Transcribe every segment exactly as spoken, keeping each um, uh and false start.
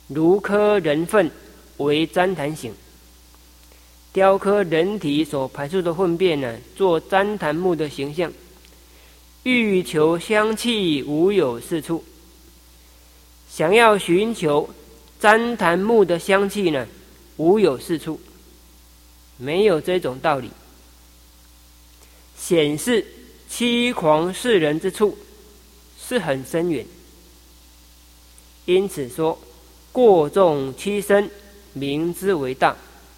如刻人粪为旃檀形，雕刻人体所排出的粪便呢，做旃檀木的形象。欲求香气，无有是处。想要寻求旃檀木的香气呢，无有是处，没有这种道理。显示欺诳世人之处是很深远。因此说，过重欺身，名之为大；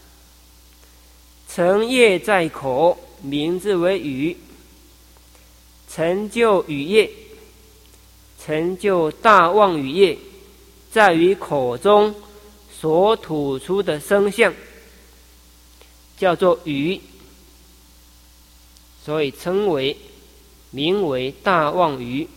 成业在口，名之为语。成就语业，成就大妄语业，在于口中所吐出的声相，叫做语，所以称为名为大妄语。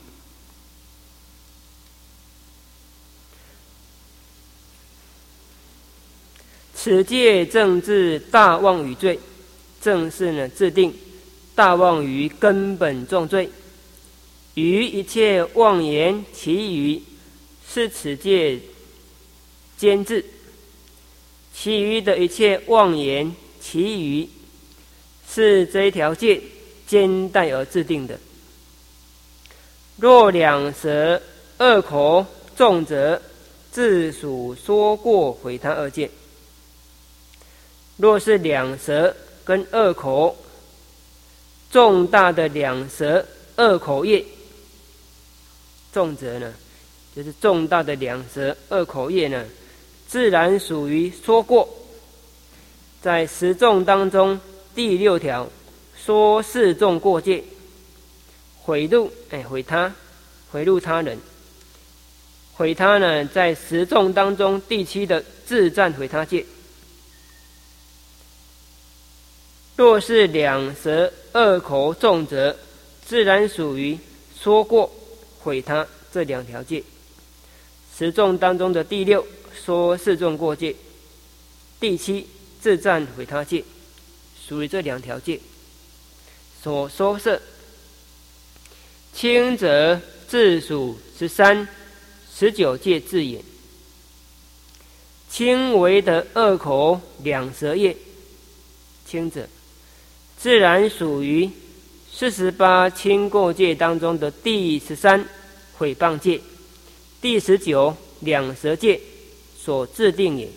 此戒正治大妄语罪，正是呢制定大妄语根本重罪。于一切妄言其余，是此戒监制；其余的一切妄言其余，是这一条戒兼带而制定的。若两舌二口重者，自属说过毁他二戒。若是两舌跟二口，重大的两舌二口业，重者呢，就是重大的两舌二口业呢，自然属于说过。在十重当中，第六条说四重过戒，毁入哎毁他，毁入他人，毁他呢，在十重当中第七的自占毁他戒。若是两舌二口重者，自然属于说过毁他这两条戒。十重当中的第六说四重过戒，第七自占毁他戒，属于这两条戒所说摄。轻者自属十三十九戒自也。轻为的二口两舌业，轻者自然属于四十八轻过戒当中的第十三毁谤戒，第十九两舌戒所制定也。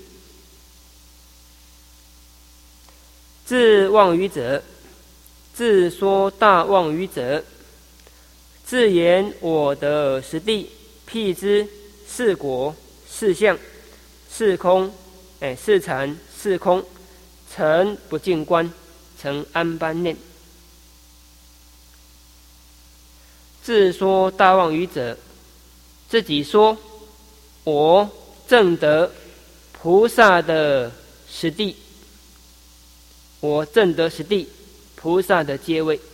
自妄语者，自说大妄语者，自言我得实地，辟之是果是相是空，哎，是禅是空，成不净观，成安般念。自说大妄语者，自己说我证得菩萨的实地，我证得实地菩萨的阶位，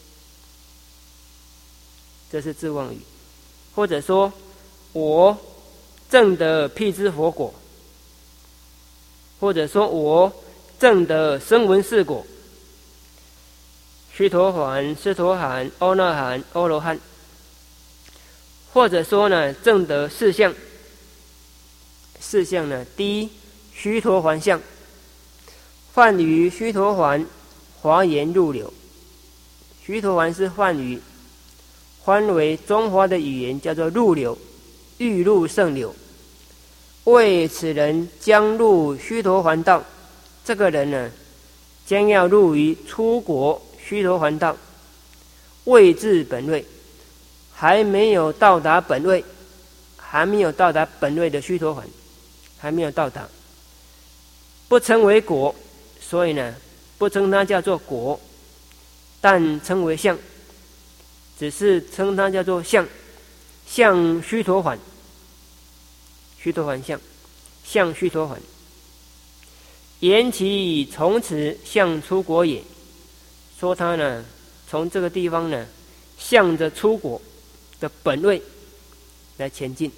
这是自妄语。或者说我证得辟支佛果，或者说我证得声闻四果，须陀洹、斯陀含、阿那含、阿罗汉，或者说呢证得四相。四相呢，第一须陀洹相，梵语须陀洹，华严入流。须陀洹是梵语，翻为中华的语言叫做入流，欲入圣流。为此人将入须陀洹道，这个人呢将要入于出国须陀洹道，未至本位，还没有到达本位，还没有到达本位的须陀洹，还没有到达，不称为果，所以呢不称它叫做果，但称为相，只是称它叫做相，相须陀洹，须陀洹相，相须陀洹。言其从此向出国也，说他呢从这个地方呢向着出国的本位来前进。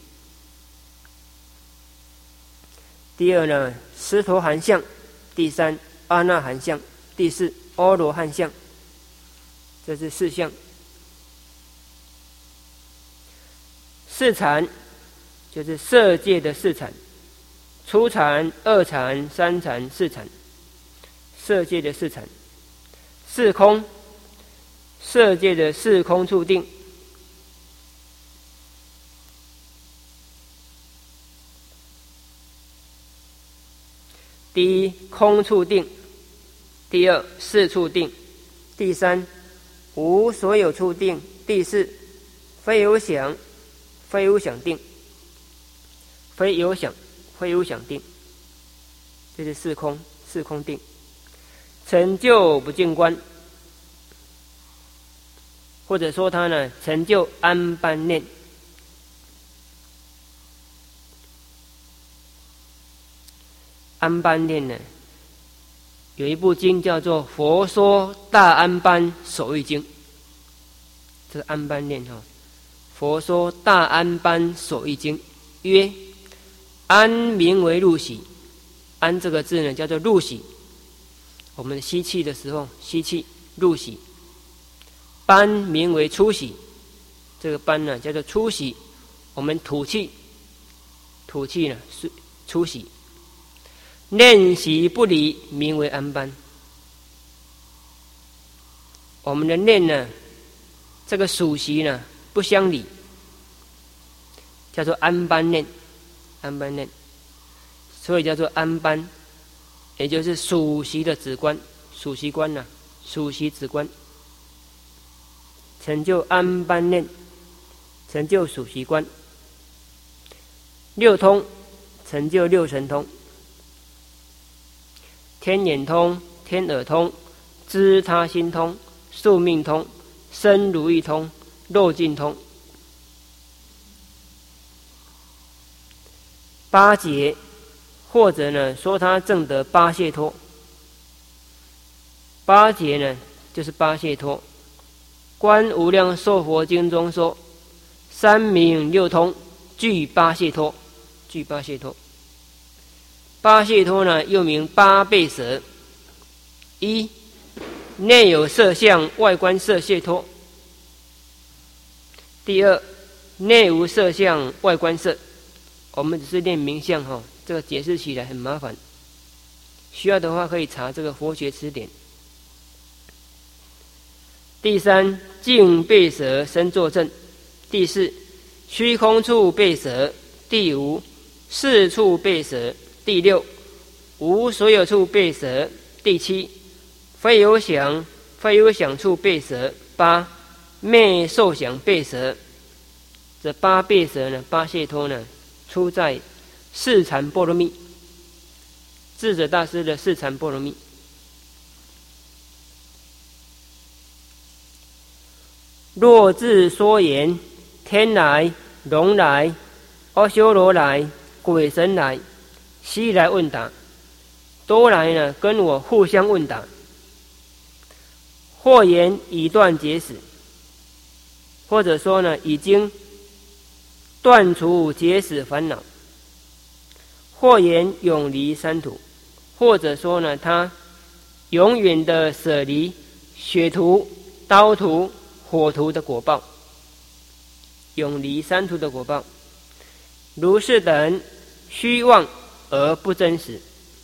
第二呢斯陀含相，第三阿那含相，第四阿罗汉相，这是四相。四禅就是色界的四禅， 初禅、二禅、三禅、四禅，色界的四禅。四空，色界的四空处定。第一，空处定；第二，四处定；第三，无所有处定；第四，非有想，非无想定，非有想，非无想定。这是四空，四空定。成就不净观，或者说他呢，成就安般念。安般念呢，有一部经叫做《佛说大安般手义经》，这个安般念哈，《佛说大安般手义经》曰：安名为入息，安这个字呢叫做入息。我们吸气的时候，吸气入息。般名为出息，这个般呢叫做出息。我们吐气，吐气呢是出息。念息不离，名为安般。我们的念呢，这个属息呢不相离，叫做安般念，安般念，所以叫做安般，也就是属息的止观，属息观呐、啊，属息止观，成就安般念，成就属息观。六通，成就六神通。天眼通、天耳通、知他心通、宿命通、身如意通、肉尽通。八劫，或者呢说他证得八解脱。八劫呢就是八解脱。观无量寿佛经中说，三明六通具八解脱，具八解脱。八解脱呢，又名八倍舍。一，内有色相，外观色解脱。第二，内无色相，外观色。我们只是念名相哈，这个解释起来很麻烦。需要的话可以查这个佛学词典。第三，净倍舍身作证。第四，虚空处倍舍。第五，四处倍舍。第六，无所有处倍舍。第七，非有想，非有想处倍舍。八，昧受想倍舍。这八倍舍呢，八解脱呢，出在四禅波罗蜜，智者大师的四禅波罗蜜。若自说言，天来、龙来、阿修罗来、鬼神来，悉来问答，都来呢跟我互相问答。或言已断结使，或者说呢已经断除结使烦恼；或言永离三途，或者说呢他永远的舍离血途、刀途、火途的果报，永离三途的果报。如是等虚妄而不真实，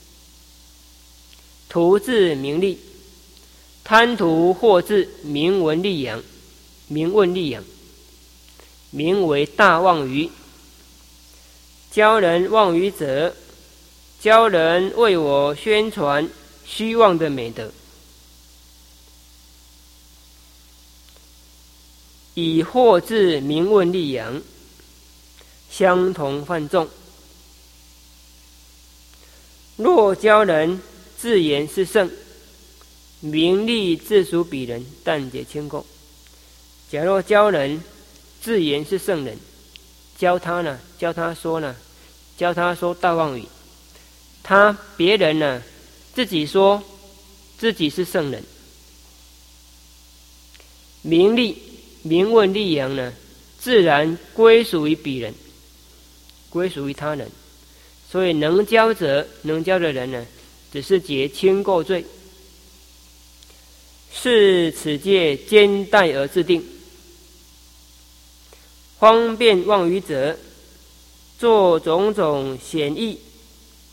图自名利，贪图获自名闻利养，名闻利养，名为大妄语。教人妄语者，教人为我宣传虚妄的美德，以获自名闻利养，相同犯众。若教人自言是圣，名利自属彼人，但解清供。假若教人自言是圣人，教他呢，教他说呢，教他说大妄语，他别人呢自己说自己是圣人，名利名闻利养呢，自然归属于彼人，归属于他人。所以能教者，能教的人呢，只是解轻垢罪，是此界兼待而制定。方便妄语者，做种种显义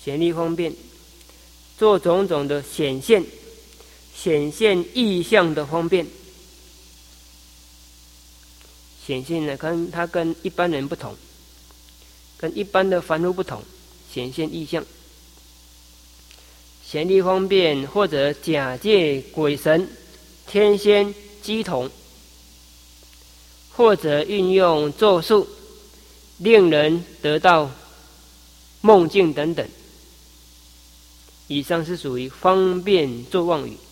显利方便，做种种的显现，显现意象的方便。显现呢，跟它跟一般人不同，跟一般的凡夫不同，显现意象。显利方便，或者假借鬼神、天仙、乩童，或者运用咒术，令人得到梦境等等。以上是属于方便作妄语。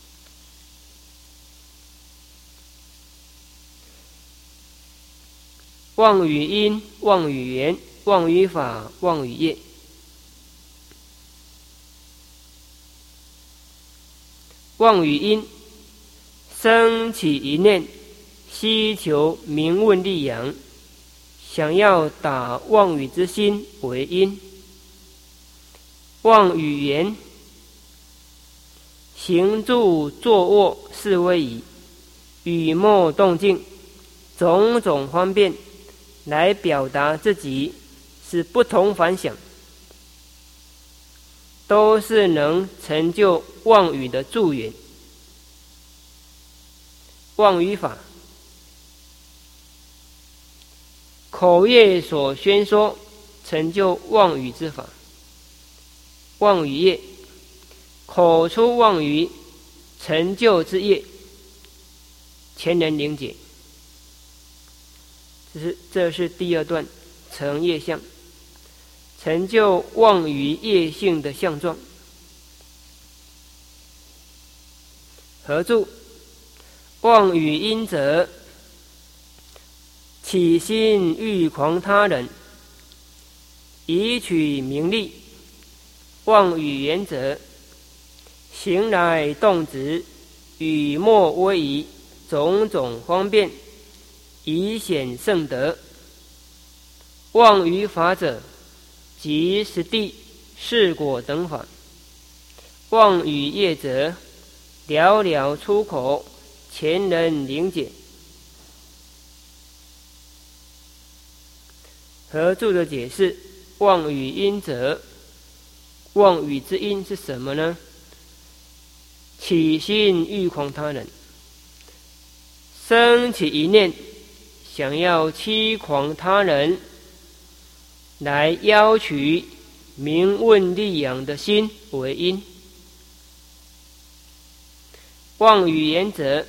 妄语因、妄语缘、妄语法、妄语业。妄语因，生起一念，希求名闻利养，想要打妄语之心为因。妄语缘，行住坐卧是为宜，语默动静，种种方便，来表达自己是不同凡响，都是能成就妄语的助缘。妄语法，口业所宣说，成就妄语之法。妄语业，口出妄语，成就之业，前人灵解。这是这是第二段成业相，成就妄语业性的相状。合注：妄语因者，起心欲诳他人，以取名利；妄语缘者，行来动止，语默威仪，种种方便，以显圣德。妄语法者，即实地、事果等法。妄语业者，寥寥出口，前人灵解。合注的解释：妄语因者，妄语之因是什么呢？起心欲诳他人，生起一念，想要欺诳他人，来要取名闻利养的心为因。妄语言者，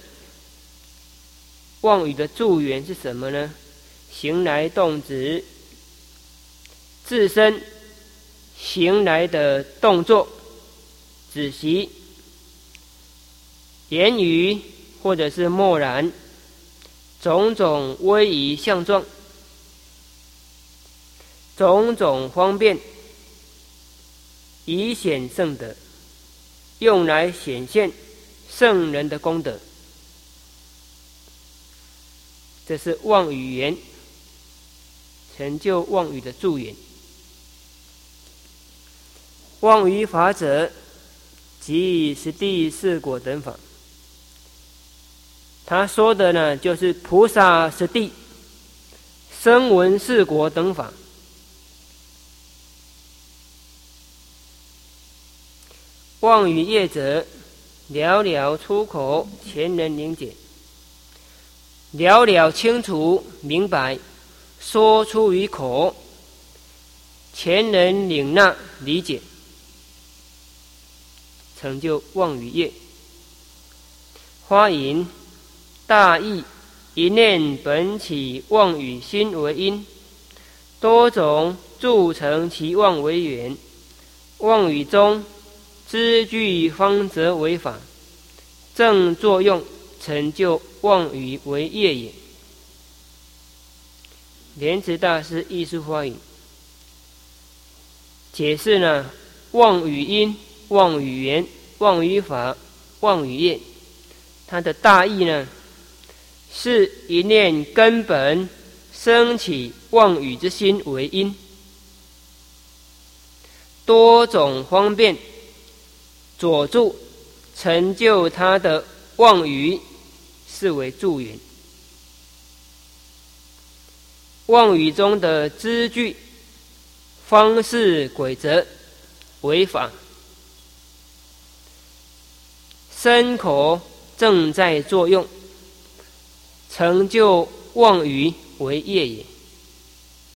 妄语的助缘是什么呢？行来动止，自身行来的动作、止息、言语或者是默然，种种威仪相状，种种方便，以显圣德，用来显现圣人的功德。这是妄语缘，成就妄语的助缘。妄语法者，即实地、事果等法。他说的呢，就是菩萨实地、声闻事果等法。妄语业者，寥寥出口，前人灵解。寥寥清楚明白，说出于口，前人领纳理解，成就妄语业。花引大义，一念本起妄语心为因，多种铸成其妄为缘。妄语中知具方则为法，正作用成就妄语为业也。莲池大师艺术花语解释呢，妄语因、妄语缘、妄语法、妄语业，它的大意呢，是一念根本生起妄语之心为因，多种方便佐助成就他的妄语，是为助缘。妄语中的支句、方式、规则， 为法，身口正在作用，成就妄语为业也。